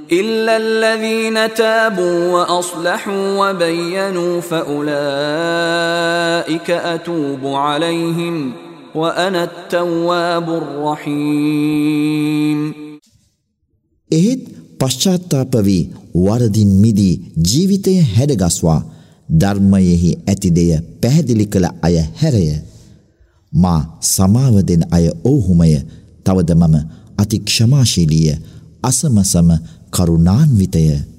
إلا الذين تابوا وأصلحوا وبينوا فأولئك أتوب عليهم وأنا التواب الرحيم. එහෙත් පශ්චාත්තාප වී වරදින් මිදී ජීවිතය හැඩගස්වා ධර්මයෙහි ඇති දෙය පැහැදිලි කළ අය හැරය. මා සමාව දෙන අය ඔව්හුමය. තවද මම අති ක්ෂමාශීලීය අසමසම කරුණාන්විතය.